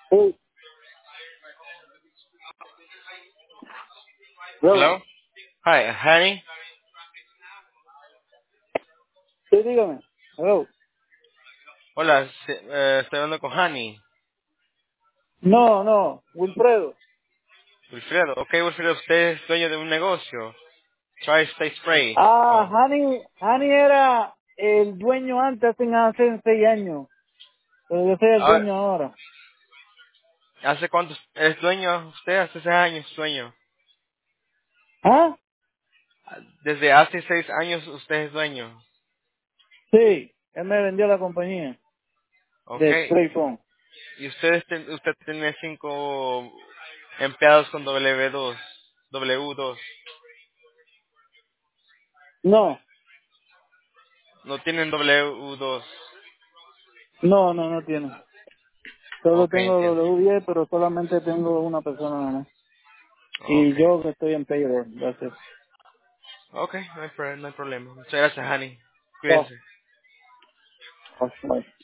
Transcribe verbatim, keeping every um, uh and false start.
Sí, yo, Hello. Hi, honey. sí, dígame. Hello. Hola, sí, eh, estoy hablando con Honey. No, no, Wilfredo. Wilfredo. Ok, Wilfredo, usted es dueño de un negocio. Tri-State Spray. Ah, Oh. Hani, Hani era el dueño antes, hace, hace seis años, pero yo soy el Ah, dueño ahora. ¿hace cuánto es dueño usted? Hace seis años dueño. ¿Ah? Desde hace seis años usted es dueño. Sí, él me vendió la compañía Ok. de Spray Phone. Y usted, ten- usted tiene cinco empleados con W dos. W dos. No, No tienen W dos. no, no, no tiene. Solo Ok, tengo entiendo. W diez, pero solamente tengo una persona nada más. Ok. Y yo que estoy en payroll, gracias. Ok, no hay, pro- no hay problema. Muchas gracias, Honey. Oh, Cuídense. oh, bye.